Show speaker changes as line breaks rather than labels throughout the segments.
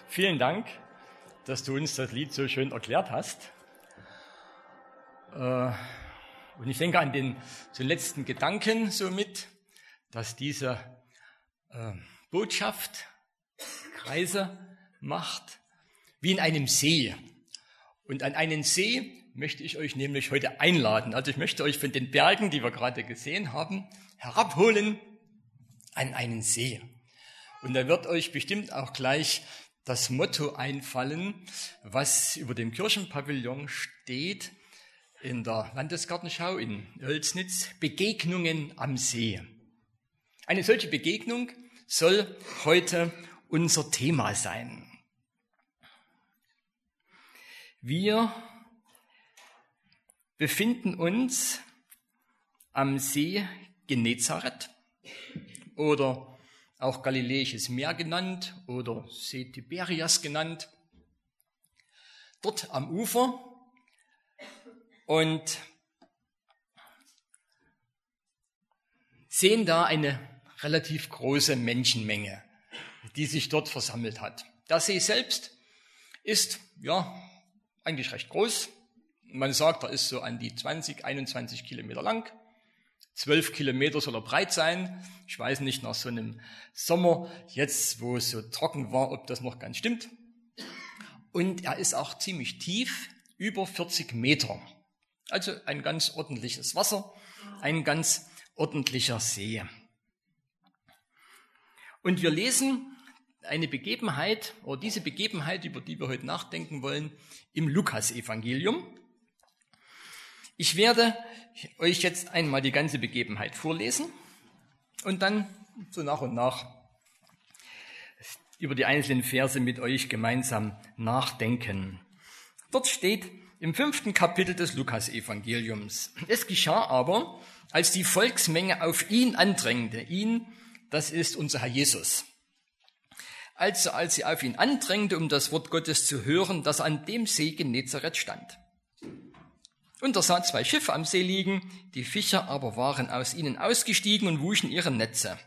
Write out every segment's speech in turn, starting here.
Vielen Dank, dass du uns das Lied so schön erklärt hast. Und ich denke an den letzten Gedanken somit, dass diese Botschaft Kreise macht wie in einem See. Und an einen See möchte ich euch nämlich heute einladen. Also ich möchte euch von den Bergen, die wir gerade gesehen haben, herabholen an einen See. Und da wird euch bestimmt auch gleich das Motto einfallen, was über dem Kirchenpavillon steht in der Landesgartenschau in Oelsnitz: Begegnungen am See. Eine solche Begegnung soll heute unser Thema sein. Wir befinden uns am See Genezareth oder auch Galiläisches Meer genannt oder See Tiberias genannt, dort am Ufer, und sehen da eine relativ große Menschenmenge, die sich dort versammelt hat. Der See selbst ist eigentlich recht groß. Man sagt, er ist so an die 20, 21 Kilometer lang. 12 Kilometer soll er breit sein. Ich weiß nicht, nach so einem Sommer, jetzt wo es so trocken war, ob das noch ganz stimmt. Und er ist auch ziemlich tief, über 40 Meter. Also ein ganz ordentliches Wasser, ein ganz ordentlicher See. Und wir lesen eine Begebenheit, oder diese Begebenheit, über die wir heute nachdenken wollen, im Lukasevangelium. Ich werde euch jetzt einmal die ganze Begebenheit vorlesen und dann so nach und nach über die einzelnen Verse mit euch gemeinsam nachdenken. Dort steht im 5. Kapitel des Lukasevangeliums: Es geschah aber, als die Volksmenge auf ihn andrängte, das ist unser Herr Jesus. Also als sie auf ihn andrängte, um das Wort Gottes zu hören, dass er an dem See Genezareth stand. Und er sah 2 Schiffe am See liegen, die Fischer aber waren aus ihnen ausgestiegen und wuschen ihre Netze.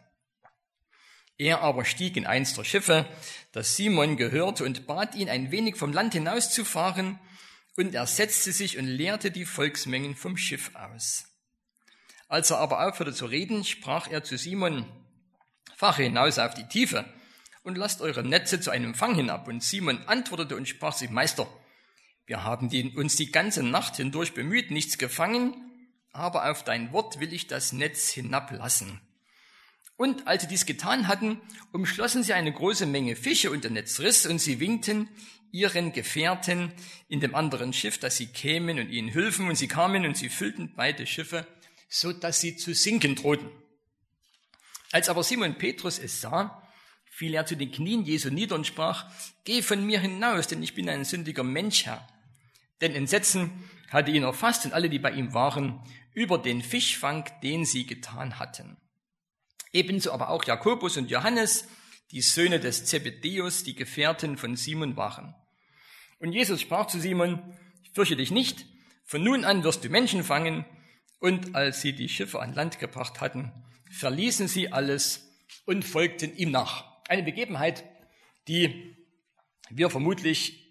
Er aber stieg in eins der Schiffe, das Simon gehörte, und bat ihn, ein wenig vom Land hinauszufahren, und er setzte sich und leerte die Volksmengen vom Schiff aus. Als er aber aufhörte zu reden, sprach er zu Simon: Fahre hinaus auf die Tiefe und lasst eure Netze zu einem Fang hinab. Und Simon antwortete und sprach zu ihm: Meister, wir haben uns die ganze Nacht hindurch bemüht, nichts gefangen, aber auf dein Wort will ich das Netz hinablassen. Und als sie dies getan hatten, umschlossen sie eine große Menge Fische, und der Netz riss, und sie winkten ihren Gefährten in dem anderen Schiff, dass sie kämen und ihnen hülfen, und sie kamen und sie füllten beide Schiffe, so dass sie zu sinken drohten. Als aber Simon Petrus es sah, fiel er zu den Knien Jesu nieder und sprach: Geh von mir hinaus, denn ich bin ein sündiger Mensch, Herr. Denn Entsetzen hatte ihn erfasst und alle, die bei ihm waren, über den Fischfang, den sie getan hatten. Ebenso aber auch Jakobus und Johannes, die Söhne des Zebedäus, die Gefährten von Simon waren. Und Jesus sprach zu Simon: Fürchte dich nicht, von nun an wirst du Menschen fangen. Und als sie die Schiffe an Land gebracht hatten, verließen sie alles und folgten ihm nach. Eine Begebenheit, die wir vermutlich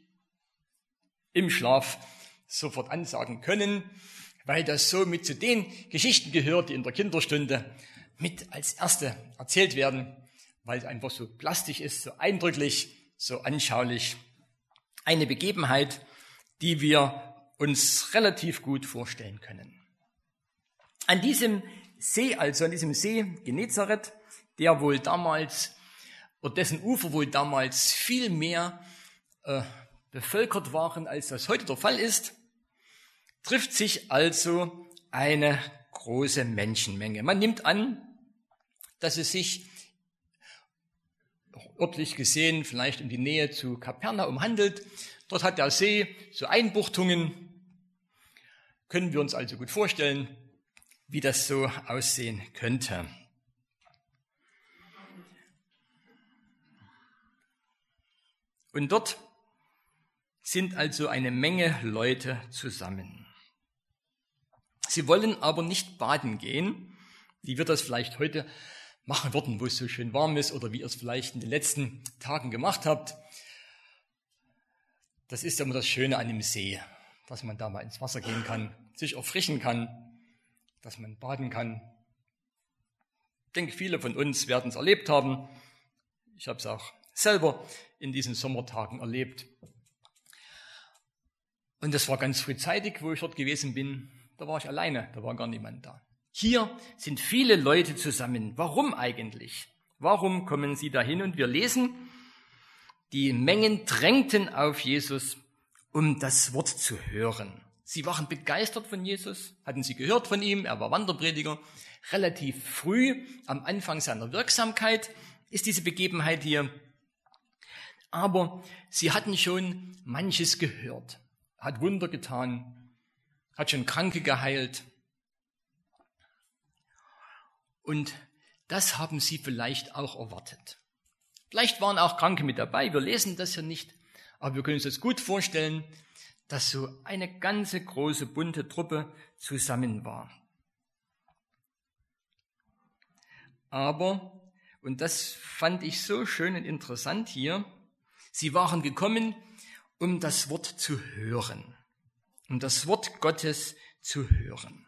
im Schlaf sofort ansagen können, weil das so mit zu den Geschichten gehört, die in der Kinderstunde mit als erste erzählt werden, weil es einfach so plastisch ist, so eindrücklich, so anschaulich. Eine Begebenheit, die wir uns relativ gut vorstellen können. An diesem See, also an diesem See Genezareth, der wohl damals, oder dessen Ufer wohl damals viel mehr bevölkert waren, als das heute der Fall ist, trifft sich also eine große Menschenmenge. Man nimmt an, dass es sich örtlich gesehen vielleicht um die Nähe zu Kapernaum handelt. Dort hat der See so Einbuchtungen. Können wir uns also gut vorstellen, wie das so aussehen könnte. Und dort sind also eine Menge Leute zusammen. Sie wollen aber nicht baden gehen, wie wir das vielleicht heute machen würden, wo es so schön warm ist, oder wie ihr es vielleicht in den letzten Tagen gemacht habt. Das ist ja immer das Schöne an dem See, dass man da mal ins Wasser gehen kann, sich erfrischen kann, dass man baden kann. Ich denke, viele von uns werden es erlebt haben. Ich habe es auch selber in diesen Sommertagen erlebt. Und das war ganz frühzeitig, wo ich dort gewesen bin. Da war ich alleine, da war gar niemand da. Hier sind viele Leute zusammen. Warum eigentlich? Warum kommen sie dahin? Und wir lesen, die Mengen drängten auf Jesus, um das Wort zu hören. Sie waren begeistert von Jesus, hatten sie gehört von ihm, er war Wanderprediger. Relativ früh, am Anfang seiner Wirksamkeit, ist diese Begebenheit hier. Aber sie hatten schon manches gehört. Er hat Wunder getan, hat schon Kranke geheilt. Und das haben sie vielleicht auch erwartet. Vielleicht waren auch Kranke mit dabei, wir lesen das ja nicht, aber wir können uns das gut vorstellen, dass so eine ganze große bunte Truppe zusammen war. Aber, und das fand ich so schön und interessant hier, sie waren gekommen, um das Wort zu hören, um das Wort Gottes zu hören.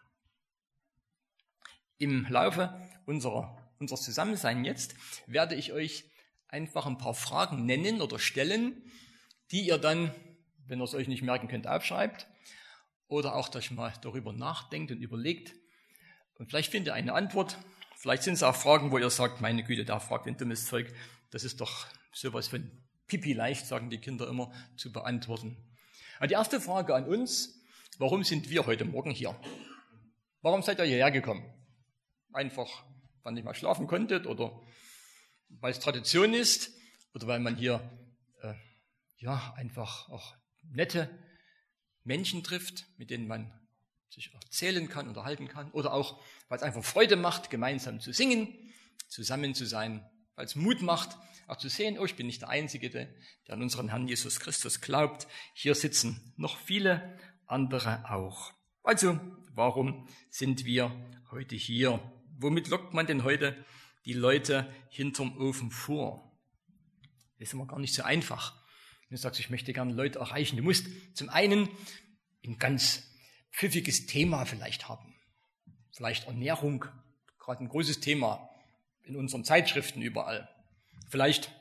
Im Laufe unseres Zusammenseins jetzt werde ich euch einfach ein paar Fragen nennen oder stellen, die ihr dann, wenn ihr es euch nicht merken könnt, aufschreibt oder auch, dass ihr mal darüber nachdenkt und überlegt. Und vielleicht findet ihr eine Antwort. Vielleicht sind es auch Fragen, wo ihr sagt, meine Güte, da fragt ein dummes Zeug. Das ist doch sowas von Pipi leicht, sagen die Kinder immer, zu beantworten. Aber die erste Frage an uns, warum sind wir heute Morgen hier? Warum seid ihr hierher gekommen? Einfach, weil ihr nicht mal schlafen konntet oder weil es Tradition ist oder weil man hier einfach auch nette Menschen trifft, mit denen man sich erzählen kann, unterhalten kann oder auch, weil es einfach Freude macht, gemeinsam zu singen, zusammen zu sein, weil es Mut macht, auch zu sehen, oh, ich bin nicht der Einzige, der an unseren Herrn Jesus Christus glaubt. Hier sitzen noch viele andere auch. Also, warum sind wir heute hier? Womit lockt man denn heute die Leute hinterm Ofen vor? Das ist immer gar nicht so einfach. Wenn du sagst, ich möchte gerne Leute erreichen, du musst zum einen ein ganz pfiffiges Thema vielleicht haben. Vielleicht Ernährung, gerade ein großes Thema in unseren Zeitschriften überall. Vielleicht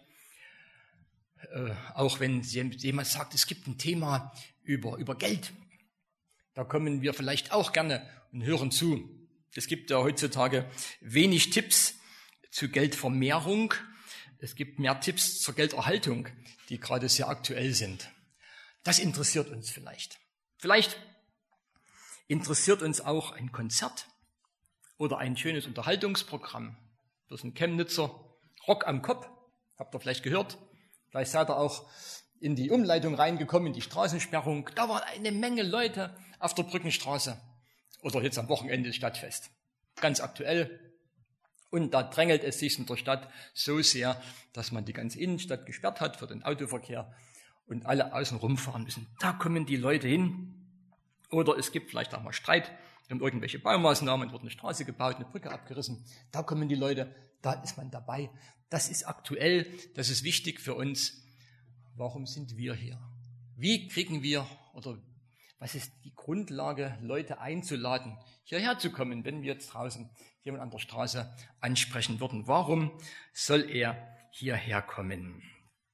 auch, wenn jemand sagt, es gibt ein Thema über Geld. Da kommen wir vielleicht auch gerne und hören zu. Es gibt ja heutzutage wenig Tipps zu Geldvermehrung. Es gibt mehr Tipps zur Gelderhaltung, die gerade sehr aktuell sind. Das interessiert uns vielleicht. Vielleicht interessiert uns auch ein Konzert oder ein schönes Unterhaltungsprogramm. Das ist ein Chemnitzer Rock am Kopf. Habt ihr vielleicht gehört? Vielleicht seid ihr auch in die Umleitung reingekommen, in die Straßensperrung. Da waren eine Menge Leute auf der Brückenstraße. Oder jetzt am Wochenende das Stadtfest. Ganz aktuell. Und da drängelt es sich in der Stadt so sehr, dass man die ganze Innenstadt gesperrt hat für den Autoverkehr und alle außen rumfahren müssen. Da kommen die Leute hin. Oder es gibt vielleicht auch mal Streit um irgendwelche Baumaßnahmen, wird eine Straße gebaut, eine Brücke abgerissen. Da kommen die Leute, da ist man dabei. Das ist aktuell, das ist wichtig für uns. Warum sind wir hier? Wie kriegen wir, oder was ist die Grundlage, Leute einzuladen, hierher zu kommen, wenn wir jetzt draußen jemand an der Straße ansprechen würden? Warum soll er hierher kommen?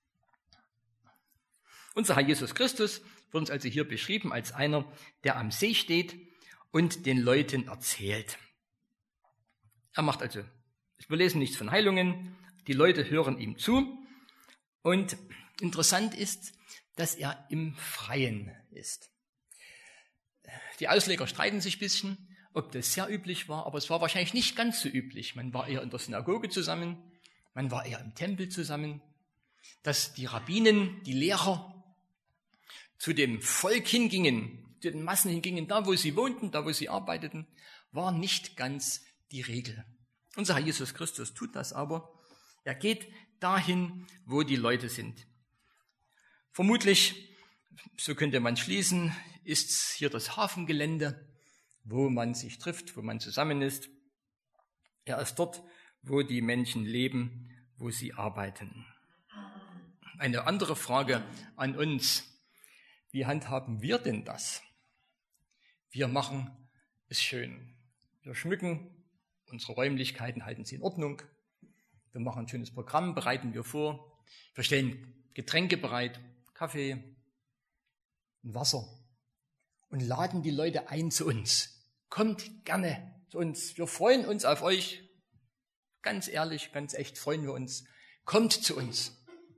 Unser Herr Jesus Christus wird uns also hier beschrieben als einer, der am See steht und den Leuten erzählt. Er macht also, wir lesen nichts von Heilungen, die Leute hören ihm zu und interessant ist, dass er im Freien ist. Die Ausleger streiten sich ein bisschen, ob das sehr üblich war, aber es war wahrscheinlich nicht ganz so üblich. Man war eher in der Synagoge zusammen, man war eher im Tempel zusammen, dass die Rabbinen, die Lehrer zu dem Volk hingingen, zu den Massen hingingen, da wo sie wohnten, da wo sie arbeiteten, war nicht ganz die Regel. Unser Herr Jesus Christus tut das aber. Er geht dahin, wo die Leute sind. Vermutlich, so könnte man schließen, ist hier das Hafengelände, wo man sich trifft, wo man zusammen ist. Er ist dort, wo die Menschen leben, wo sie arbeiten. Eine andere Frage an uns. Wie handhaben wir denn das? Wir machen es schön. Wir schmücken unsere Räumlichkeiten, halten sie in Ordnung. Wir machen ein schönes Programm, bereiten wir vor. Wir stellen Getränke bereit, Kaffee und Wasser und laden die Leute ein zu uns. Kommt gerne zu uns. Wir freuen uns auf euch. Ganz ehrlich, ganz echt freuen wir uns. Kommt zu uns.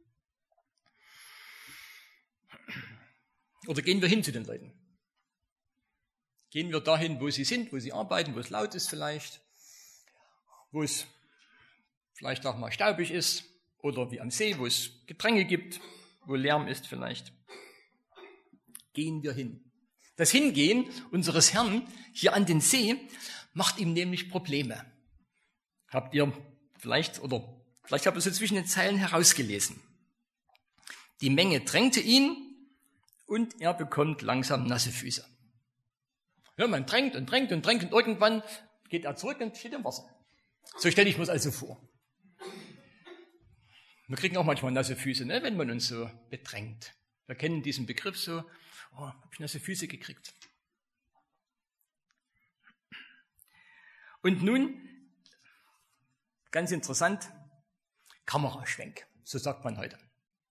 Oder gehen wir hin zu den Leuten? Gehen wir dahin, wo sie sind, wo sie arbeiten, wo es laut ist vielleicht, wo es vielleicht auch mal staubig ist, oder wie am See, wo es Gedränge gibt, wo Lärm ist vielleicht. Gehen wir hin. Das Hingehen unseres Herrn hier an den See macht ihm nämlich Probleme. Habt ihr vielleicht habt ihr es zwischen den Zeilen herausgelesen. Die Menge drängte ihn und er bekommt langsam nasse Füße. Ja, man drängt und drängt und drängt und irgendwann geht er zurück und steht im Wasser. So stelle ich mir das also vor. Wir kriegen auch manchmal nasse Füße, ne, wenn man uns so bedrängt. Wir kennen diesen Begriff so, habe ich nasse Füße gekriegt. Und nun, ganz interessant, Kameraschwenk, so sagt man heute.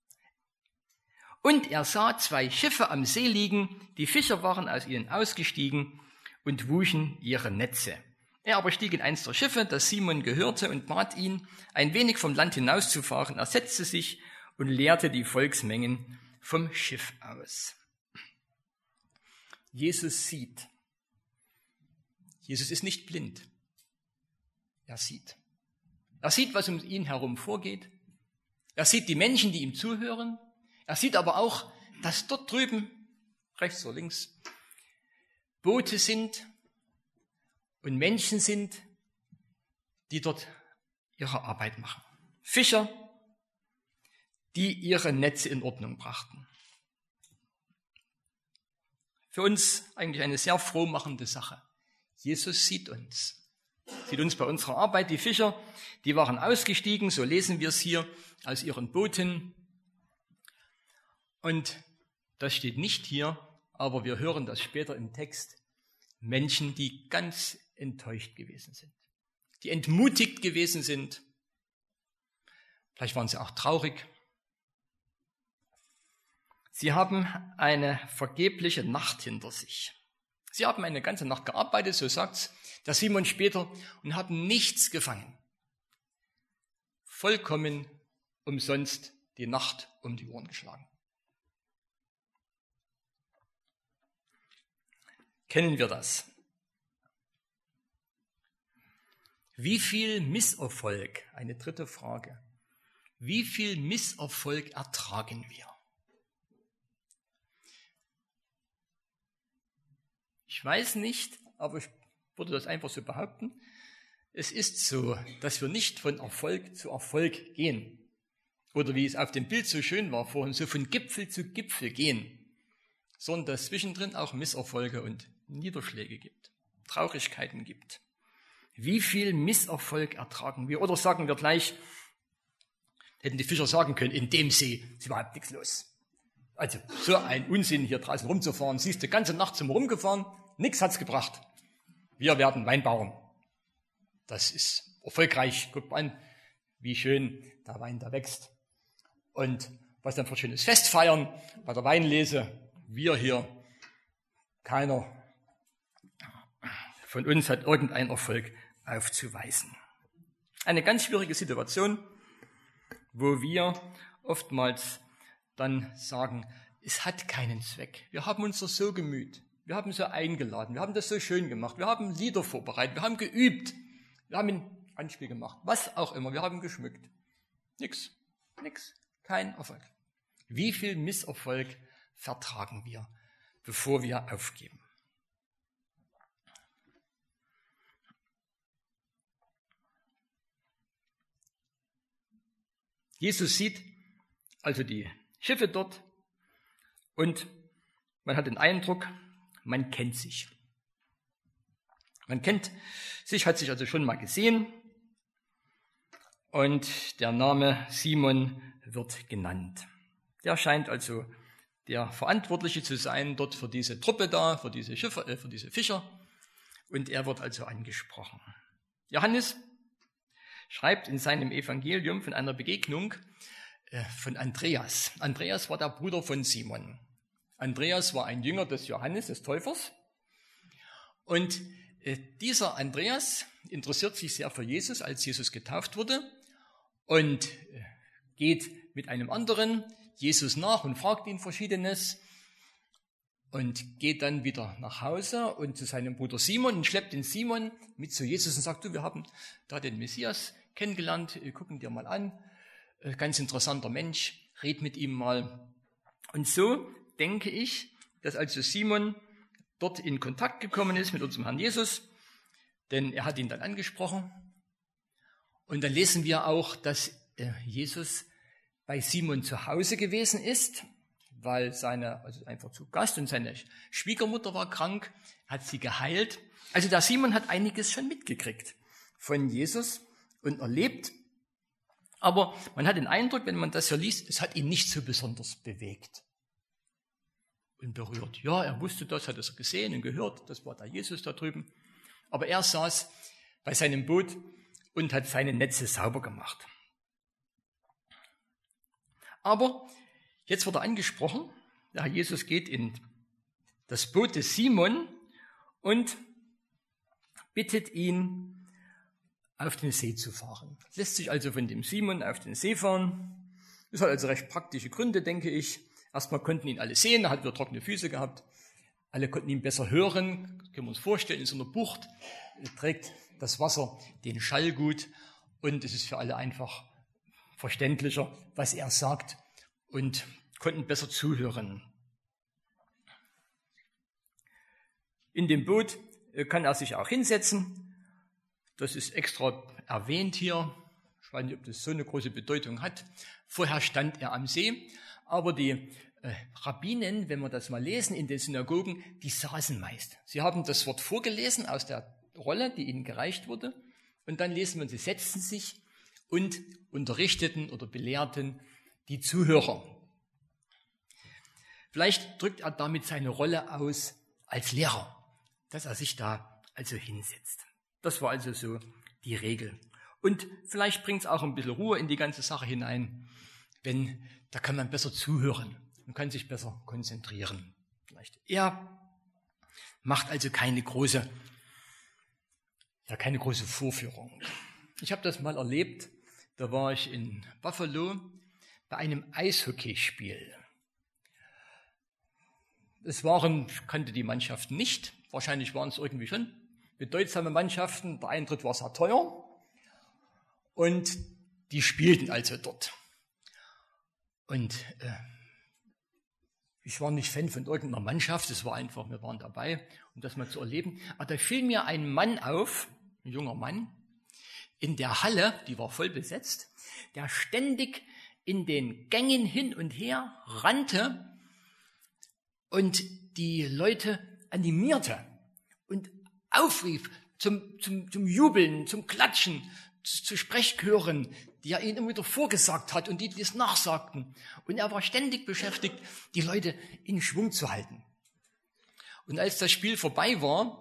Und er sah 2 Schiffe am See liegen, die Fischer waren aus ihnen ausgestiegen und wuschen ihre Netze. Er aber stieg in eins der Schiffe, das Simon gehörte, und bat ihn, ein wenig vom Land hinauszufahren. Er setzte sich und leerte die Volksmengen vom Schiff aus. Jesus sieht. Jesus ist nicht blind. Er sieht. Er sieht, was um ihn herum vorgeht. Er sieht die Menschen, die ihm zuhören. Er sieht aber auch, dass dort drüben, rechts oder links, Boote sind und Menschen sind, die dort ihre Arbeit machen. Fischer, die ihre Netze in Ordnung brachten. Für uns eigentlich eine sehr frohmachende Sache. Jesus sieht uns bei unserer Arbeit. Die Fischer, die waren ausgestiegen, so lesen wir es hier, aus ihren Booten. Und das steht nicht hier, aber wir hören das später im Text. Menschen, die ganz enttäuscht gewesen sind, die entmutigt gewesen sind. Vielleicht waren sie auch traurig. Sie haben eine vergebliche Nacht hinter sich. Sie haben eine ganze Nacht gearbeitet, so sagt's der Simon später, und haben nichts gefangen. Vollkommen umsonst die Nacht um die Ohren geschlagen. Kennen wir das? Wie viel Misserfolg, eine dritte Frage, wie viel Misserfolg ertragen wir? Ich weiß nicht, aber ich würde das einfach so behaupten. Es ist so, dass wir nicht von Erfolg zu Erfolg gehen. Oder wie es auf dem Bild so schön war vorhin, so von Gipfel zu Gipfel gehen. Sondern dass zwischendrin auch Misserfolge und Niederschläge gibt, Traurigkeiten gibt. Wie viel Misserfolg ertragen wir? Oder sagen wir gleich, hätten die Fischer sagen können, in dem See ist überhaupt nichts los. Also so ein Unsinn, hier draußen rumzufahren. Siehst du, die ganze Nacht sind wir rumgefahren, nichts hat's gebracht. Wir werden Weinbauern. Das ist erfolgreich. Guckt mal an, wie schön der Wein da wächst. Und was dann für ein schönes Fest feiern bei der Weinlese. Wir hier, keiner von uns hat irgendeinen Erfolg aufzuweisen. Eine ganz schwierige Situation, wo wir oftmals dann sagen, es hat keinen Zweck. Wir haben uns das so gemüht, wir haben so eingeladen, wir haben das so schön gemacht, wir haben Lieder vorbereitet, wir haben geübt, wir haben ein Anspiel gemacht, was auch immer, wir haben geschmückt. Nix, kein Erfolg. Wie viel Misserfolg vertragen wir, bevor wir aufgeben? Jesus sieht also die Schiffe dort und man hat den Eindruck, man kennt sich. Man kennt sich, hat sich also schon mal gesehen und der Name Simon wird genannt. Der scheint also der Verantwortliche zu sein, dort für diese Truppe da, für diese Fischer. Und er wird also angesprochen. Johannes schreibt in seinem Evangelium von einer Begegnung von Andreas. Andreas war der Bruder von Simon. Andreas war ein Jünger des Johannes, des Täufers. Und dieser Andreas interessiert sich sehr für Jesus, als Jesus getauft wurde, und geht mit einem anderen Jesus nach und fragt ihn Verschiedenes und geht dann wieder nach Hause und zu seinem Bruder Simon und schleppt den Simon mit zu Jesus und sagt, du, wir haben da den Messias kennengelernt, gucken dir mal an, ganz interessanter Mensch, red mit ihm mal. Und so denke ich, dass also Simon dort in Kontakt gekommen ist mit unserem Herrn Jesus, denn er hat ihn dann angesprochen. Und dann lesen wir auch, dass Jesus bei Simon zu Hause gewesen ist, weil also einfach zu Gast, und seine Schwiegermutter war krank, hat sie geheilt. Also der Simon hat einiges schon mitgekriegt von Jesus und erlebt. Aber man hat den Eindruck, wenn man das hier liest, es hat ihn nicht so besonders bewegt und berührt. Ja, er wusste das, hat es gesehen und gehört, das war der Jesus da drüben. Aber er saß bei seinem Boot und hat seine Netze sauber gemacht. Aber jetzt wird er angesprochen, der Herr Jesus geht in das Boot des Simon und bittet ihn, auf den See zu fahren. Lässt sich also von dem Simon auf den See fahren. Das hat also recht praktische Gründe, denke ich. Erstmal konnten ihn alle sehen, er hat wieder trockene Füße gehabt. Alle konnten ihn besser hören, können wir uns vorstellen, in so einer Bucht trägt das Wasser den Schall gut und es ist für alle einfach verständlicher, was er sagt, und konnten besser zuhören. In dem Boot kann er sich auch hinsetzen. Das ist extra erwähnt hier. Ich weiß nicht, ob das so eine große Bedeutung hat. Vorher stand er am See, aber die Rabbinen, wenn wir das mal lesen in den Synagogen, die saßen meist. Sie haben das Wort vorgelesen aus der Rolle, die ihnen gereicht wurde, und dann lesen wir, sie setzten sich und unterrichteten oder belehrten die Zuhörer. Vielleicht drückt er damit seine Rolle aus als Lehrer, dass er sich da also hinsetzt. Das war also so die Regel. Und vielleicht bringt es auch ein bisschen Ruhe in die ganze Sache hinein, denn da kann man besser zuhören und kann sich besser konzentrieren. Vielleicht. Er macht also keine große Vorführung. Ich habe das mal erlebt, da war ich in Buffalo bei einem Eishockeyspiel. Ich kannte die Mannschaften nicht, wahrscheinlich waren es irgendwie schon bedeutsame Mannschaften, der Eintritt war sehr teuer und die spielten also dort. Und ich war nicht Fan von irgendeiner Mannschaft, es war einfach, wir waren dabei, um das mal zu erleben. Aber da fiel mir ein Mann auf, ein junger Mann, in der Halle, die war voll besetzt, der ständig in den Gängen hin und her rannte und die Leute animierte und aufrief zum Jubeln, zum Klatschen, zu Sprechchören, die er ihnen immer wieder vorgesagt hat und die das nachsagten. Und er war ständig beschäftigt, die Leute in Schwung zu halten. Und als das Spiel vorbei war,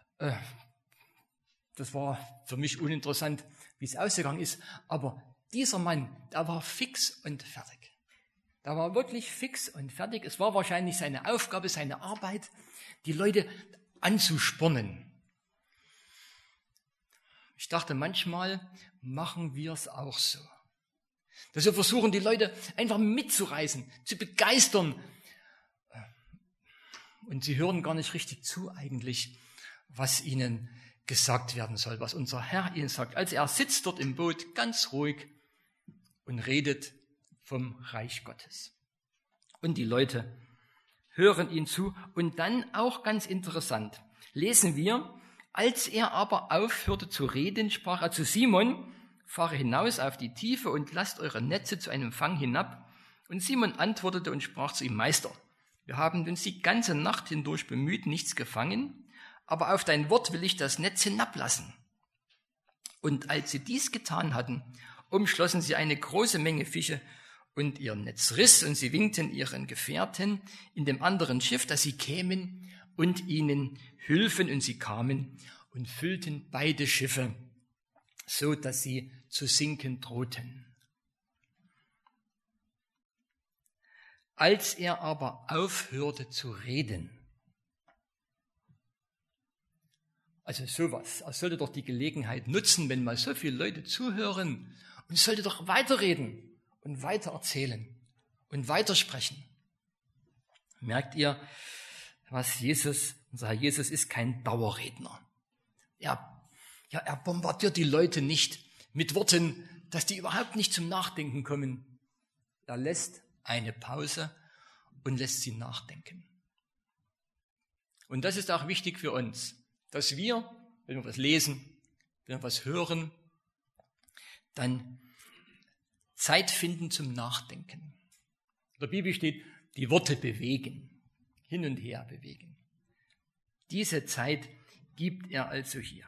das war für mich uninteressant, wie es ausgegangen ist, aber dieser Mann, der war fix und fertig. Der war wirklich fix und fertig. Es war wahrscheinlich seine Aufgabe, seine Arbeit, die Leute anzuspornen. Ich dachte, manchmal machen wir es auch so. Dass wir versuchen, die Leute einfach mitzureißen, zu begeistern. Und sie hören gar nicht richtig zu eigentlich, was ihnen gesagt werden soll, was unser Herr ihnen sagt. Also er sitzt dort im Boot ganz ruhig und redet vom Reich Gottes. Und die Leute hören ihn zu. Und dann auch ganz interessant, lesen wir, als er aber aufhörte zu reden, sprach er zu Simon, fahre hinaus auf die Tiefe und lasst eure Netze zu einem Fang hinab. Und Simon antwortete und sprach zu ihm, Meister, wir haben uns die ganze Nacht hindurch bemüht, nichts gefangen, aber auf dein Wort will ich das Netz hinablassen. Und als sie dies getan hatten, umschlossen sie eine große Menge Fische und ihr Netz riss, und sie winkten ihren Gefährten in dem anderen Schiff, dass sie kämen und ihnen hülfen, und sie kamen und füllten beide Schiffe, so dass sie zu sinken drohten. Als er aber aufhörte zu reden, also sowas, er sollte doch die Gelegenheit nutzen, wenn mal so viele Leute zuhören, und sollte doch weiterreden und weiter erzählen und weitersprechen. Merkt ihr, was Jesus, unser Herr Jesus ist kein Dauerredner. Er bombardiert die Leute nicht mit Worten, dass die überhaupt nicht zum Nachdenken kommen. Er lässt eine Pause und lässt sie nachdenken. Und das ist auch wichtig für uns, dass wir, wenn wir was lesen, wenn wir was hören, dann Zeit finden zum Nachdenken. In der Bibel steht, die Worte bewegen, hin und her bewegen. Diese Zeit gibt er also hier.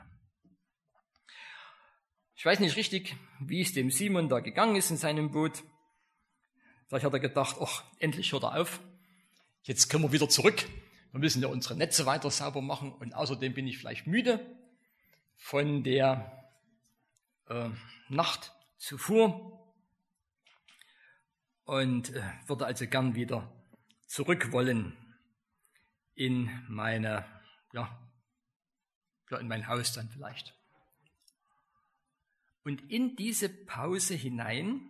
Ich weiß nicht richtig, wie es dem Simon da gegangen ist in seinem Boot. Vielleicht hat er gedacht, ach, endlich hört er auf. Jetzt können wir wieder zurück. Wir müssen ja unsere Netze weiter sauber machen. Und außerdem bin ich vielleicht müde von der Nacht zuvor und würde also gern wieder zurück wollen in mein Haus dann vielleicht. Und in diese Pause hinein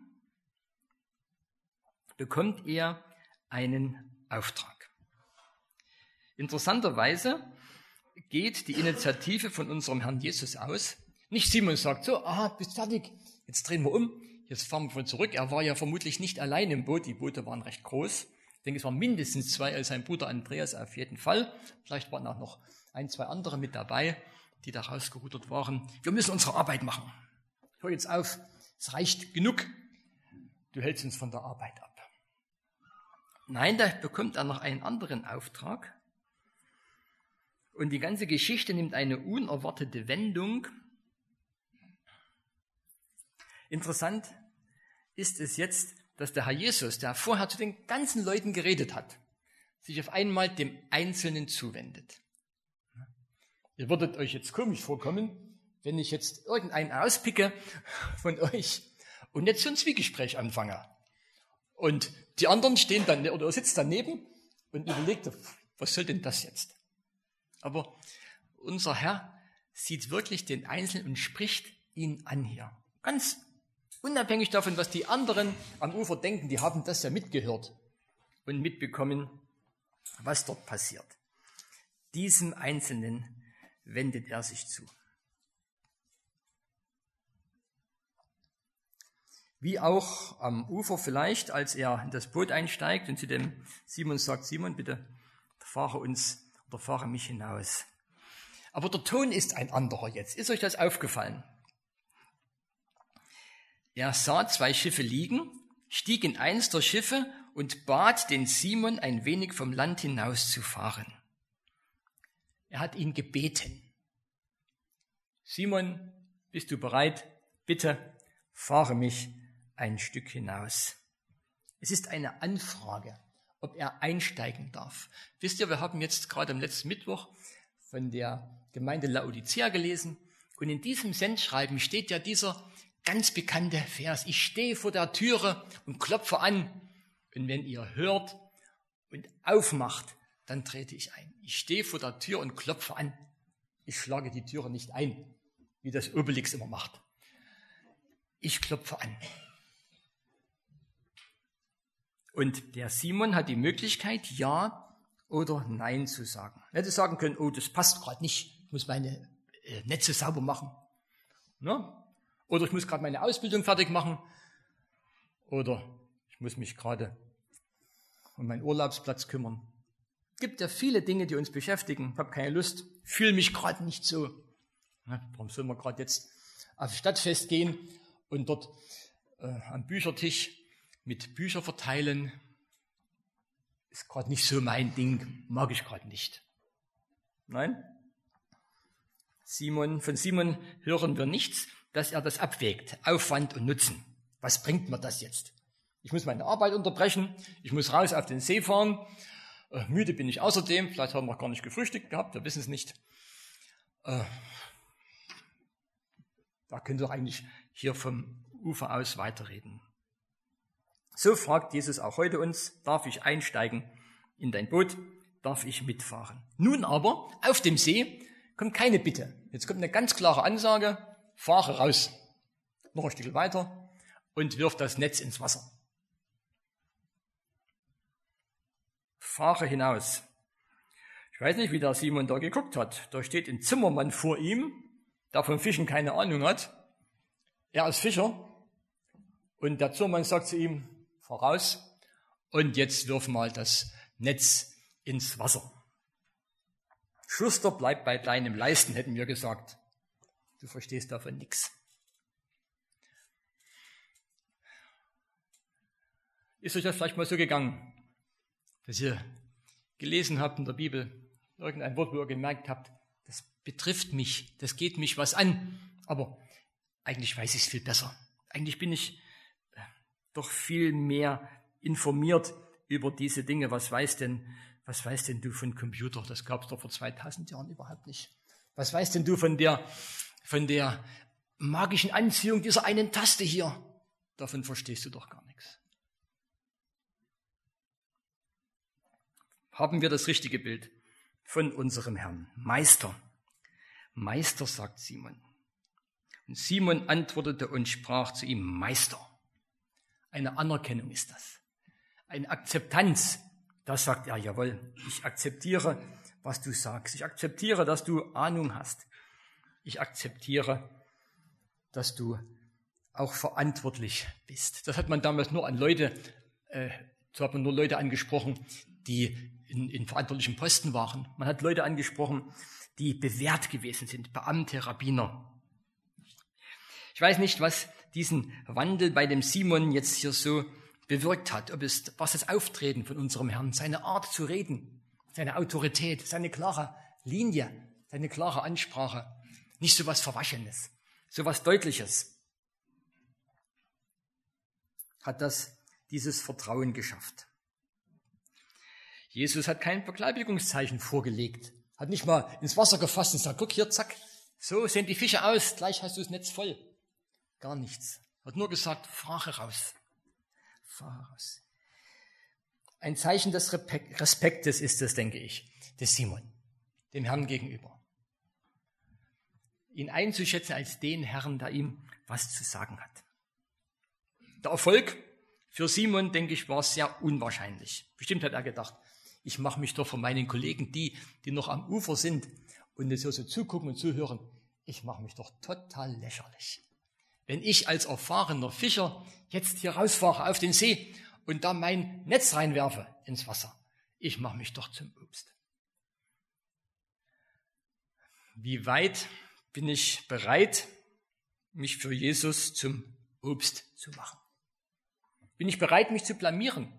bekommt er einen Auftrag. Interessanterweise geht die Initiative von unserem Herrn Jesus aus. Nicht Simon sagt so, bist fertig, jetzt drehen wir um, jetzt fahren wir von zurück. Er war ja vermutlich nicht allein im Boot, die Boote waren recht groß. Ich denke, es waren mindestens 2, also sein Bruder Andreas auf jeden Fall. Vielleicht waren auch noch 1, 2 andere mit dabei, die da rausgerudert waren. Wir müssen unsere Arbeit machen. Hör jetzt auf, es reicht genug. Du hältst uns von der Arbeit ab. Nein, da bekommt er noch einen anderen Auftrag. Und die ganze Geschichte nimmt eine unerwartete Wendung. Interessant ist es jetzt, dass der Herr Jesus, der vorher zu den ganzen Leuten geredet hat, sich auf einmal dem Einzelnen zuwendet. Ihr würdet euch jetzt komisch vorkommen, wenn ich jetzt irgendeinen auspicke von euch und jetzt so ein Zwiegespräch anfange. Und die anderen stehen dann oder sitzt daneben und überlegt, was soll denn das jetzt? Aber unser Herr sieht wirklich den Einzelnen und spricht ihn an hier. Ganz unabhängig davon, was die anderen am Ufer denken, die haben das ja mitgehört und mitbekommen, was dort passiert. Diesem Einzelnen wendet er sich zu. Wie auch am Ufer vielleicht, als er in das Boot einsteigt und zu dem Simon sagt, Simon, bitte fahre mich hinaus. Aber der Ton ist ein anderer jetzt. Ist euch das aufgefallen? Er sah 2 Schiffe liegen, stieg in eins der Schiffe und bat den Simon, ein wenig vom Land hinauszufahren. Er hat ihn gebeten. Simon, bist du bereit? Bitte fahre mich ein Stück hinaus. Es ist eine Anfrage, ob er einsteigen darf. Wisst ihr, wir haben jetzt gerade am letzten Mittwoch von der Gemeinde Laodicea gelesen und in diesem Sendschreiben steht ja dieser ganz bekannte Vers. Ich stehe vor der Türe und klopfe an und wenn ihr hört und aufmacht, dann trete ich ein. Ich stehe vor der Tür und klopfe an. Ich schlage die Türe nicht ein, wie das Obelix immer macht. Ich klopfe an. Und der Simon hat die Möglichkeit, Ja oder Nein zu sagen. Er hätte sagen können, oh, das passt gerade nicht, ich muss meine Netze sauber machen. Ne? Oder ich muss gerade meine Ausbildung fertig machen. Oder ich muss mich gerade um meinen Urlaubsplatz kümmern. Es gibt ja viele Dinge, die uns beschäftigen. Ich habe keine Lust, fühle mich gerade nicht so. Ne? Warum sollen wir gerade jetzt auf Stadtfest gehen und dort am Büchertisch mit Bücher verteilen? Ist gerade nicht so mein Ding, mag ich gerade nicht. Nein? Von Simon hören wir nichts, dass er das abwägt, Aufwand und Nutzen. Was bringt mir das jetzt? Ich muss meine Arbeit unterbrechen, ich muss raus auf den See fahren. Müde bin ich außerdem, vielleicht haben wir noch gar nicht gefrühstückt gehabt, wir wissen es nicht. Da könnt ihr doch eigentlich hier vom Ufer aus weiterreden. So fragt Jesus auch heute uns, darf ich einsteigen in dein Boot, darf ich mitfahren? Nun aber, auf dem See kommt keine Bitte. Jetzt kommt eine ganz klare Ansage, fahre raus. Noch ein Stück weiter und wirf das Netz ins Wasser. Fahre hinaus. Ich weiß nicht, wie der Simon da geguckt hat. Da steht ein Zimmermann vor ihm, der vom Fischen keine Ahnung hat. Er ist Fischer und der Zimmermann sagt zu ihm, fahr raus und jetzt wirf mal das Netz ins Wasser. Schuster, bleib bei deinem Leisten, hätten wir gesagt. Du verstehst davon nichts. Ist euch das vielleicht mal so gegangen, dass ihr gelesen habt in der Bibel, irgendein Wort, wo ihr gemerkt habt, das betrifft mich, das geht mich was an, aber eigentlich weiß ich es viel besser. Eigentlich bin ich doch viel mehr informiert über diese Dinge. Was weißt denn du von Computer? Das gab es doch vor 2000 Jahren überhaupt nicht. Was weißt denn du von der magischen Anziehung dieser einen Taste hier? Davon verstehst du doch gar nichts. Haben wir das richtige Bild von unserem Herrn? Meister. Meister, sagt Simon. Und Simon antwortete und sprach zu ihm, Meister. Eine Anerkennung ist das. Eine Akzeptanz. Da sagt er, jawohl, ich akzeptiere, was du sagst. Ich akzeptiere, dass du Ahnung hast. Ich akzeptiere, dass du auch verantwortlich bist. Das hat man damals nur an Leute, so hat man nur Leute angesprochen, die in verantwortlichen Posten waren. Man hat Leute angesprochen, die bewährt gewesen sind, Beamte, Rabbiner. Ich weiß nicht, was diesen Wandel bei dem Simon jetzt hier so bewirkt hat, was das Auftreten von unserem Herrn, seine Art zu reden, seine Autorität, seine klare Linie, seine klare Ansprache, nicht so was Verwaschenes, so was Deutliches, hat dieses Vertrauen geschafft. Jesus hat kein Beglaubigungszeichen vorgelegt, hat nicht mal ins Wasser gefasst und sagt, guck hier, zack, so sehen die Fische aus, gleich hast du das Netz voll. Gar nichts. Hat nur gesagt, fahre raus. Fahre raus. Ein Zeichen des Respektes ist es, denke ich, des Simon, dem Herrn gegenüber. Ihn einzuschätzen als den Herrn, der ihm was zu sagen hat. Der Erfolg für Simon, denke ich, war sehr unwahrscheinlich. Bestimmt hat er gedacht, ich mache mich doch von meinen Kollegen, die noch am Ufer sind und so zugucken und zuhören, ich mache mich doch total lächerlich. Wenn ich als erfahrener Fischer jetzt hier rausfahre auf den See und da mein Netz reinwerfe ins Wasser, ich mache mich doch zum Obst. Wie weit bin ich bereit, mich für Jesus zum Obst zu machen? Bin ich bereit, mich zu blamieren?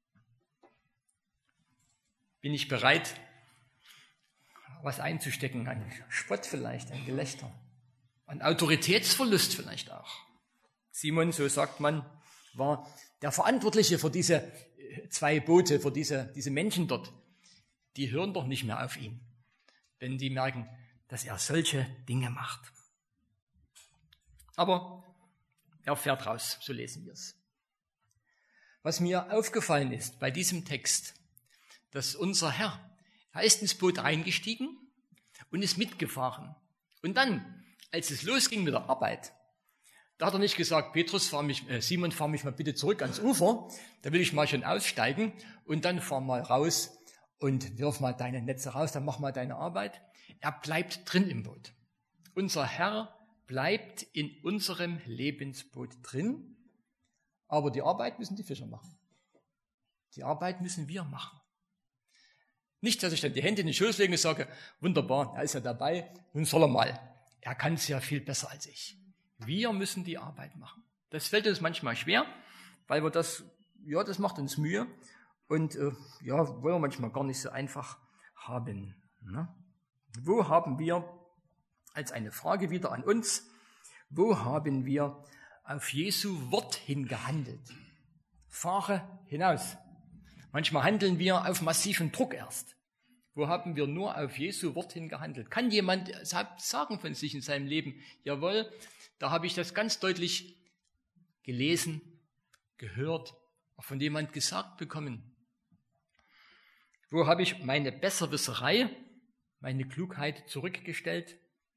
Bin ich bereit, was einzustecken, an Spott vielleicht, an Gelächter, an Autoritätsverlust vielleicht auch? Simon, so sagt man, war der Verantwortliche für diese 2 Boote, für diese Menschen dort. Die hören doch nicht mehr auf ihn, wenn die merken, dass er solche Dinge macht. Aber er fährt raus, so lesen wir es. Was mir aufgefallen ist bei diesem Text, dass unser Herr ist ins Boot eingestiegen und ist mitgefahren. Und dann, als es losging mit der Arbeit, da hat er nicht gesagt, Simon, fahr mich mal bitte zurück ans Ufer, da will ich mal schon aussteigen und dann fahr mal raus und wirf mal deine Netze raus, dann mach mal deine Arbeit. Er bleibt drin im Boot. Unser Herr bleibt in unserem Lebensboot drin, aber die Arbeit müssen die Fischer machen. Die Arbeit müssen wir machen. Nicht, dass ich dann die Hände in den Schoß lege und sage, wunderbar, er ist ja dabei, nun soll er mal. Er kann es ja viel besser als ich. Wir müssen die Arbeit machen. Das fällt uns manchmal schwer, weil wir das macht uns Mühe und wollen wir manchmal gar nicht so einfach haben. Ne? Wo haben wir, als eine Frage wieder an uns, wo haben wir auf Jesu Wort hin gehandelt? fahre hinaus. Manchmal handeln wir auf massiven Druck erst. Wo haben wir nur auf Jesu Wort hin gehandelt? Kann jemand sagen von sich in seinem Leben, jawohl, da habe ich das ganz deutlich gelesen, gehört, auch von jemand gesagt bekommen? Wo habe ich meine Besserwisserei, meine Klugheit zurückgestellt?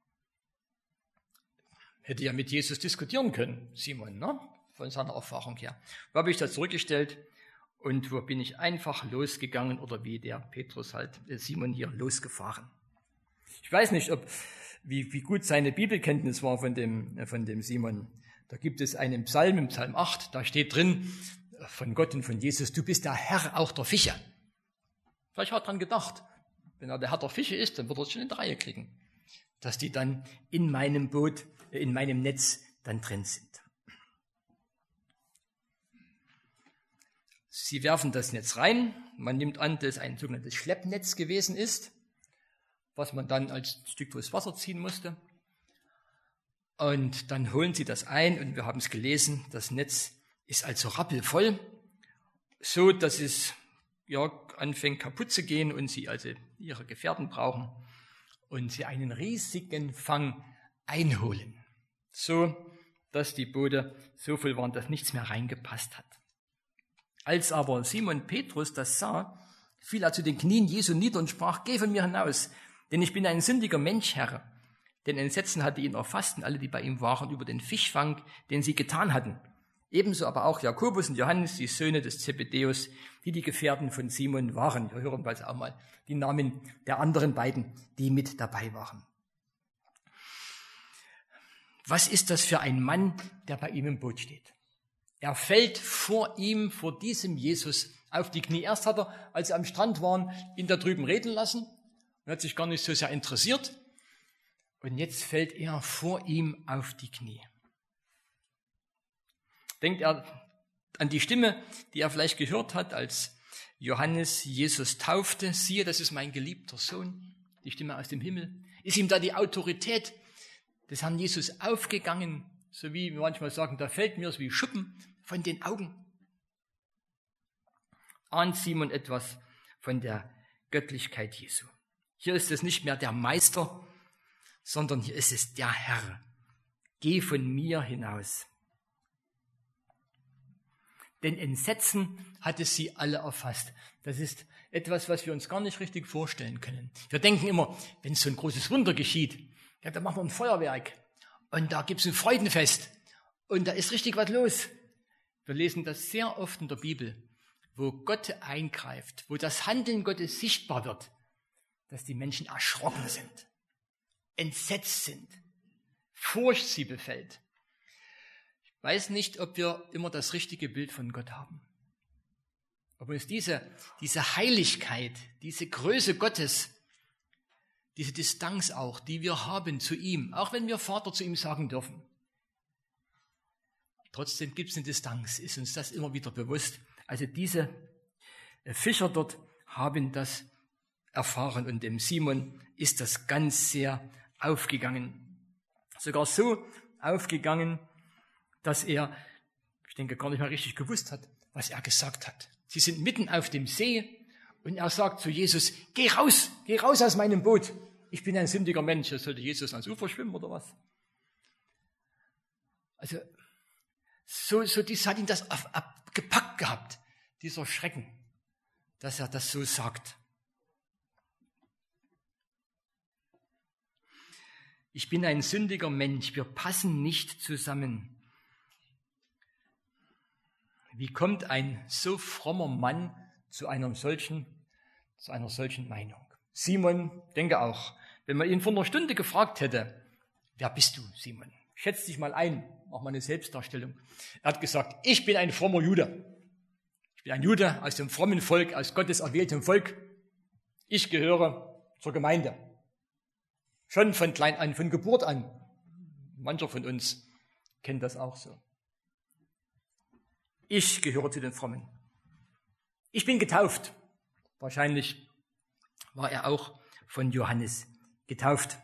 Hätte ja mit Jesus diskutieren können, Simon, ne? Von seiner Erfahrung her. Wo habe ich das zurückgestellt und wo bin ich einfach losgegangen oder wie der Petrus halt, Simon hier, losgefahren? Ich weiß nicht, wie gut seine Bibelkenntnis war von dem Simon. Da gibt es einen Psalm, im Psalm 8, da steht drin, von Gott und von Jesus, du bist der Herr auch der Fische. Vielleicht hat er dran gedacht, wenn er der Herr der Fische ist, dann wird er es schon in die Reihe kriegen, dass die dann in meinem Boot, in meinem Netz dann drin sind. Sie werfen das Netz rein, man nimmt an, dass es ein sogenanntes Schleppnetz gewesen ist, was man dann als Stück durchs Wasser ziehen musste. Und dann holen sie das ein und wir haben es gelesen, das Netz ist also rappelvoll, so dass es ja anfängt kaputt zu gehen und sie also ihre Gefährten brauchen und sie einen riesigen Fang einholen, so dass die Boote so voll waren, dass nichts mehr reingepasst hat. Als aber Simon Petrus das sah, fiel er zu den Knien Jesu nieder und sprach, geh von mir hinaus, denn ich bin ein sündiger Mensch, Herr. Denn Entsetzen hatte ihn erfasst und alle, die bei ihm waren, über den Fischfang, den sie getan hatten. Ebenso aber auch Jakobus und Johannes, die Söhne des Zebedeus, die Gefährten von Simon waren. Wir hören bald auch mal die Namen der anderen beiden, die mit dabei waren. Was ist das für ein Mann, der bei ihm im Boot steht? Er fällt vor diesem Jesus auf die Knie. Erst hat er, als sie am Strand waren, ihn da drüben reden lassen und hat sich gar nicht so sehr interessiert. Und jetzt fällt er vor ihm auf die Knie. Denkt er an die Stimme, die er vielleicht gehört hat, als Johannes Jesus taufte. Siehe, das ist mein geliebter Sohn, die Stimme aus dem Himmel. Ist ihm da die Autorität des Herrn Jesus aufgegangen, so wie wir manchmal sagen, da fällt mir es wie Schuppen von den Augen. Ahnt Simon etwas von der Göttlichkeit Jesu. Hier ist es nicht mehr der Meister, sondern hier ist es der Herr. Geh von mir hinaus. Denn Entsetzen hat es sie alle erfasst. Das ist etwas, was wir uns gar nicht richtig vorstellen können. Wir denken immer, wenn so ein großes Wunder geschieht, ja, dann machen wir ein Feuerwerk und da gibt es ein Freudenfest und da ist richtig was los. Wir lesen das sehr oft in der Bibel, wo Gott eingreift, wo das Handeln Gottes sichtbar wird, dass die Menschen erschrocken sind, entsetzt sind, Furcht sie befällt. Ich weiß nicht, ob wir immer das richtige Bild von Gott haben. Ob uns diese Heiligkeit, diese Größe Gottes, diese Distanz auch, die wir haben zu ihm, auch wenn wir Vater zu ihm sagen dürfen, trotzdem gibt es eine Distanz, ist uns das immer wieder bewusst. Also diese Fischer dort haben das erfahren und dem Simon ist das ganz sehr aufgegangen. Sogar so aufgegangen, dass er, ich denke, gar nicht mehr richtig gewusst hat, was er gesagt hat. Sie sind mitten auf dem See und er sagt zu Jesus, geh raus aus meinem Boot. Ich bin ein sündiger Mensch. Sollte Jesus ans Ufer schwimmen oder was? Also, dies hat ihn das gepackt gehabt, dieser Schrecken, dass er das so sagt. Ich bin ein sündiger Mensch, wir passen nicht zusammen. Wie kommt ein so frommer Mann zu einer solchen Meinung? Simon, denke auch, wenn man ihn vor einer Stunde gefragt hätte, wer bist du, Simon? Schätz dich mal ein, mach mal eine Selbstdarstellung. Er hat gesagt, ich bin ein frommer Jude. Ich bin ein Jude aus dem frommen Volk, aus Gottes erwähltem Volk. Ich gehöre zur Gemeinde. Schon von klein an, von Geburt an. Mancher von uns kennt das auch so. Ich gehöre zu den Frommen. Ich bin getauft. Wahrscheinlich war er auch von Johannes getauft.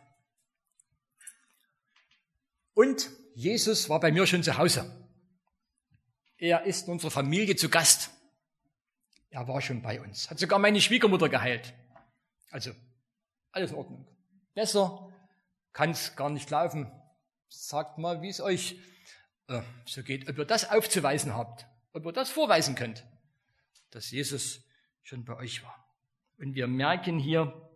Und Jesus war bei mir schon zu Hause. er ist in unserer Familie zu Gast. Er war schon bei uns, hat sogar meine Schwiegermutter geheilt. Also, alles in Ordnung. Besser kann es gar nicht laufen. Sagt mal, wie es euch so geht, ob ihr das aufzuweisen habt, ob ihr das vorweisen könnt, dass Jesus schon bei euch war. Und wir merken hier,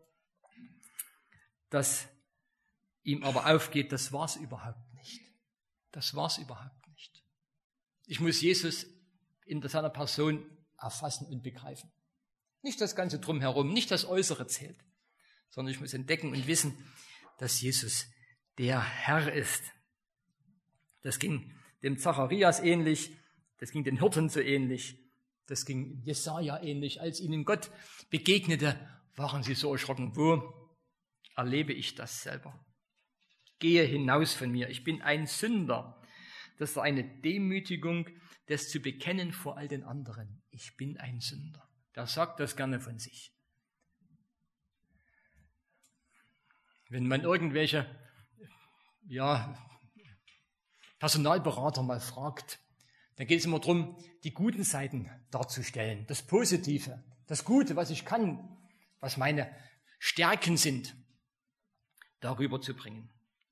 dass ihm aber aufgeht, das war es überhaupt nicht. Das war es überhaupt nicht. Ich muss Jesus in seiner Person erfassen und begreifen. Nicht das Ganze drumherum, nicht das Äußere zählt, sondern ich muss entdecken und wissen, dass Jesus der Herr ist. Das ging dem Zacharias ähnlich, das ging den Hirten so ähnlich, das ging Jesaja ähnlich. Als ihnen Gott begegnete, waren sie so erschrocken. Wo erlebe ich das selber? Gehe hinaus von mir, ich bin ein Sünder. Das ist eine Demütigung, das zu bekennen vor all den anderen. Ich bin ein Sünder. Der sagt das gerne von sich. Wenn man irgendwelche Personalberater mal fragt, dann geht es immer darum, die guten Seiten darzustellen, das Positive, das Gute, was ich kann, was meine Stärken sind, darüber zu bringen.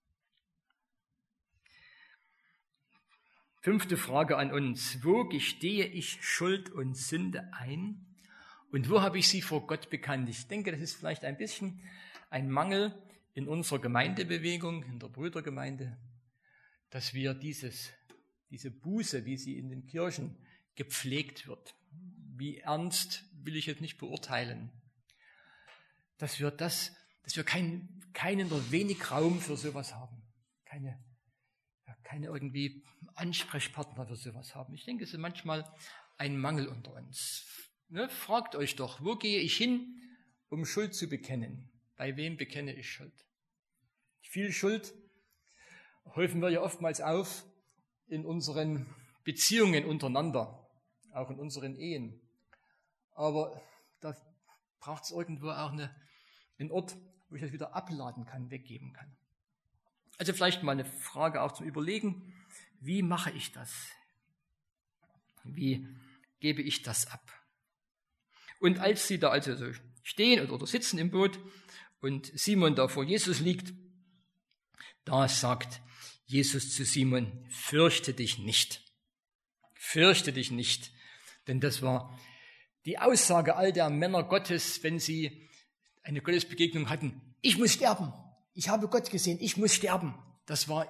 5. Frage an uns. Wo gestehe ich Schuld und Sünde ein? Und wo habe ich sie vor Gott bekannt? Ich denke, das ist vielleicht ein bisschen ein Mangel in unserer Gemeindebewegung, in der Brüdergemeinde, dass wir diese Buße, wie sie in den Kirchen gepflegt wird, wie ernst will ich jetzt nicht beurteilen, dass wir keinen oder wenig Raum für sowas haben, keine irgendwie Ansprechpartner für sowas haben. Ich denke, es ist manchmal ein Mangel unter uns. Ne? Fragt euch doch, wo gehe ich hin, um Schuld zu bekennen? Bei wem bekenne ich Schuld? Viel Schuld häufen wir ja oftmals auf in unseren Beziehungen untereinander, auch in unseren Ehen. Aber da braucht es irgendwo auch einen Ort, wo ich das wieder abladen kann, weggeben kann. Also vielleicht mal eine Frage auch zum Überlegen, wie mache ich das? Wie gebe ich das ab? Und als sie da also so stehen oder sitzen im Boot und Simon da vor Jesus liegt, da sagt Jesus zu Simon, fürchte dich nicht. Fürchte dich nicht. Denn das war die Aussage all der Männer Gottes, wenn sie eine Gottesbegegnung hatten. Ich muss sterben. Ich habe Gott gesehen. Ich muss sterben. Das war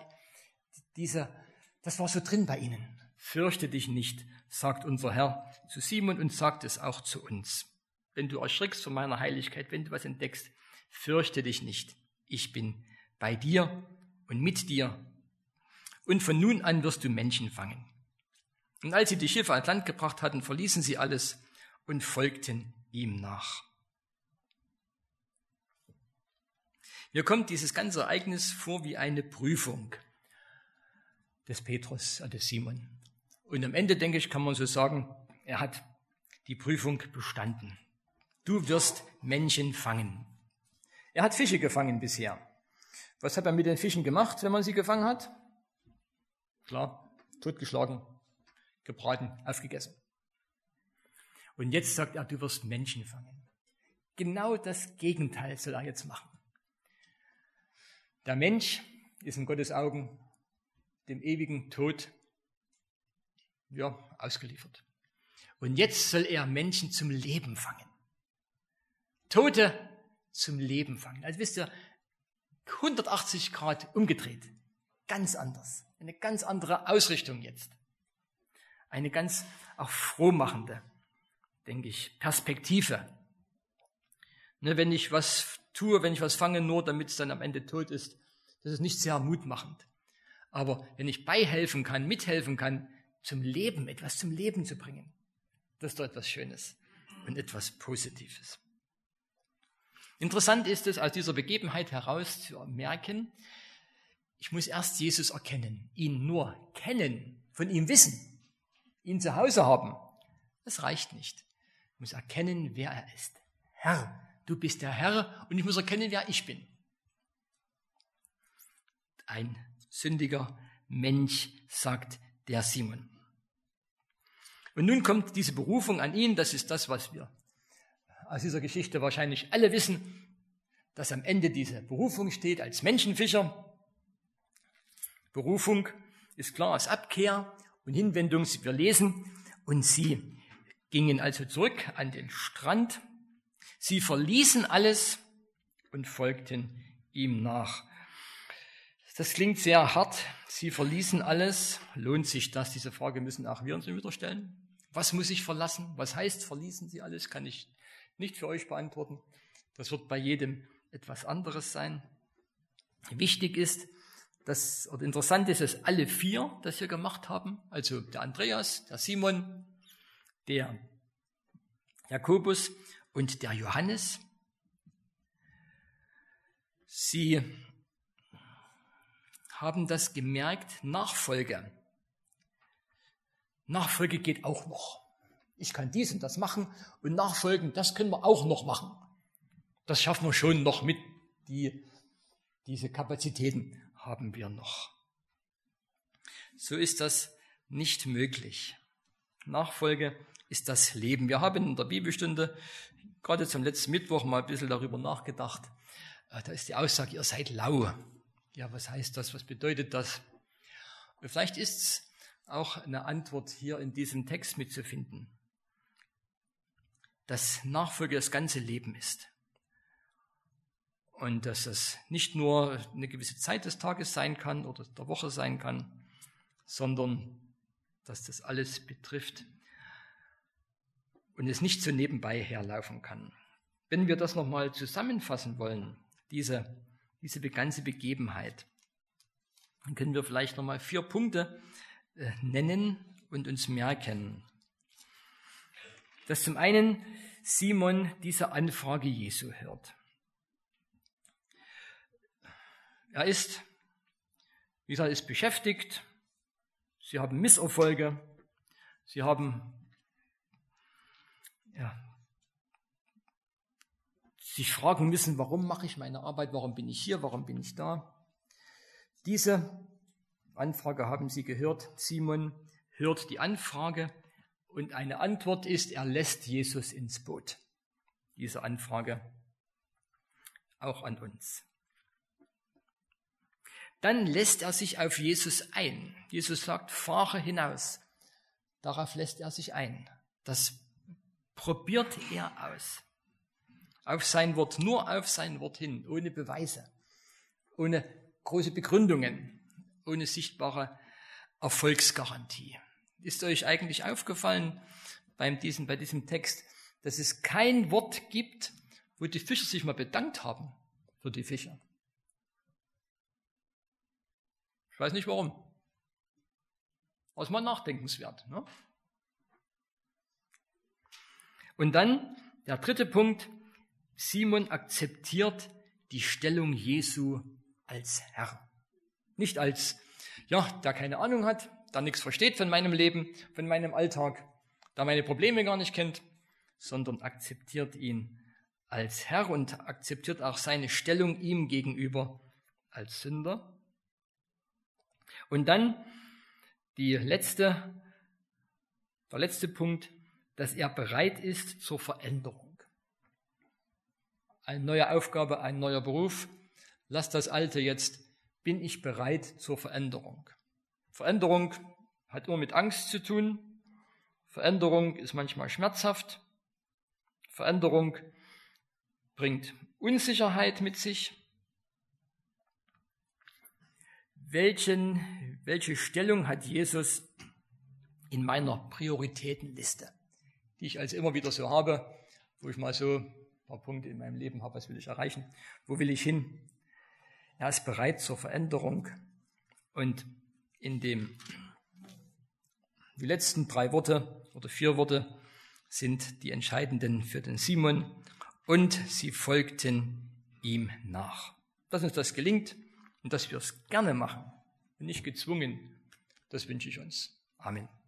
so drin bei ihnen. Fürchte dich nicht, sagt unser Herr zu Simon und sagt es auch zu uns. Wenn du erschrickst von meiner Heiligkeit, wenn du was entdeckst, fürchte dich nicht. Ich bin bei dir und mit dir. Und von nun an wirst du Menschen fangen. Und als sie die Schiffe ans Land gebracht hatten, verließen sie alles und folgten ihm nach. Mir kommt dieses ganze Ereignis vor wie eine Prüfung des Petrus, des Simon. Und am Ende, denke ich, kann man so sagen, er hat die Prüfung bestanden. Du wirst Menschen fangen. Er hat Fische gefangen bisher. Was hat er mit den Fischen gemacht, wenn man sie gefangen hat? Klar, totgeschlagen, gebraten, aufgegessen. Und jetzt sagt er, du wirst Menschen fangen. Genau das Gegenteil soll er jetzt machen. Der Mensch ist in Gottes Augen dem ewigen Tod ausgeliefert. Und jetzt soll er Menschen zum Leben fangen. Tote zum Leben fangen. Also wisst ihr, 180 Grad umgedreht. Ganz anders. Eine ganz andere Ausrichtung jetzt. Eine ganz auch frohmachende, denke ich, Perspektive. Ne, wenn ich was tue, wenn ich was fange, nur damit es dann am Ende tot ist, das ist nicht sehr mutmachend. Aber wenn ich beihelfen kann, mithelfen kann, zum Leben, etwas zum Leben zu bringen, das ist doch etwas Schönes und etwas Positives. Interessant ist es, aus dieser Begebenheit heraus zu merken, ich muss erst Jesus erkennen, ihn nur kennen, von ihm wissen, ihn zu Hause haben. Das reicht nicht. Ich muss erkennen, wer er ist. Herr, du bist der Herr und ich muss erkennen, wer ich bin. Ein sündiger Mensch, sagt der Simon. Und nun kommt diese Berufung an ihn, das ist das, was wir aus dieser Geschichte wahrscheinlich alle wissen, dass am Ende diese Berufung steht als Menschenfischer. Berufung ist klar als Abkehr und Hinwendung. Wir lesen, und sie gingen also zurück an den Strand. Sie verließen alles und folgten ihm nach. Das klingt sehr hart. Sie verließen alles. Lohnt sich das? Diese Frage müssen auch wir uns wieder stellen. Was muss ich verlassen? Was heißt, verließen Sie alles? Kann ich nicht für euch beantworten. Das wird bei jedem etwas anderes sein. Wichtig ist, oder interessant ist, dass alle vier das hier gemacht haben. Also der Andreas, der Simon, der Jakobus und der Johannes. Sie haben das gemerkt, Nachfolge geht auch noch. Ich kann dies und das machen und nachfolgen, das können wir auch noch machen. Das schaffen wir schon noch mit. Diese Kapazitäten haben wir noch. So ist das nicht möglich. Nachfolge ist das Leben. Wir haben in der Bibelstunde gerade zum letzten Mittwoch mal ein bisschen darüber nachgedacht. Da ist die Aussage, ihr seid lau. Ja, was heißt das? Was bedeutet das? Vielleicht ist es auch eine Antwort hier in diesem Text mitzufinden, dass Nachfolge das ganze Leben ist. Und dass es nicht nur eine gewisse Zeit des Tages sein kann oder der Woche sein kann, sondern dass das alles betrifft und es nicht so nebenbei herlaufen kann. Wenn wir das nochmal zusammenfassen wollen, diese ganze Begebenheit, dann können wir vielleicht nochmal 4 Punkte nennen und uns merken. Dass zum einen Simon diese Anfrage Jesu hört. Er ist beschäftigt, sie haben Misserfolge, sie haben sich fragen müssen, warum mache ich meine Arbeit, warum bin ich hier, warum bin ich da. Diese Anfrage haben sie gehört, Simon hört die Anfrage und eine Antwort ist, er lässt Jesus ins Boot. Diese Anfrage auch an uns. Dann lässt er sich auf Jesus ein. Jesus sagt, fahre hinaus. Darauf lässt er sich ein. Das probiert er aus. Auf sein Wort, nur auf sein Wort hin, ohne Beweise, ohne große Begründungen, ohne sichtbare Erfolgsgarantie. Ist euch eigentlich aufgefallen bei diesem Text, dass es kein Wort gibt, wo die Fischer sich mal bedankt haben für die Fische? Ich weiß nicht warum. Aber es ist mal nachdenkenswert. Ne? Und dann der 3. Punkt. Simon akzeptiert die Stellung Jesu als Herr. Nicht als, der keine Ahnung hat, der nichts versteht von meinem Leben, von meinem Alltag, der meine Probleme gar nicht kennt, sondern akzeptiert ihn als Herr und akzeptiert auch seine Stellung ihm gegenüber als Sünder. Und dann der letzte Punkt, dass er bereit ist zur Veränderung. Eine neue Aufgabe, ein neuer Beruf. Lass das Alte jetzt. Bin ich bereit zur Veränderung? Veränderung hat immer mit Angst zu tun. Veränderung ist manchmal schmerzhaft. Veränderung bringt Unsicherheit mit sich. Welche Stellung hat Jesus in meiner Prioritätenliste, die ich also immer wieder so habe, wo ich mal so ein paar Punkte in meinem Leben habe, was will ich erreichen, wo will ich hin? Er ist bereit zur Veränderung und die letzten 3 Worte oder 4 Worte sind die entscheidenden für den Simon und sie folgten ihm nach. Dass uns das gelingt und dass wir es gerne machen und nicht gezwungen, das wünsche ich uns. Amen.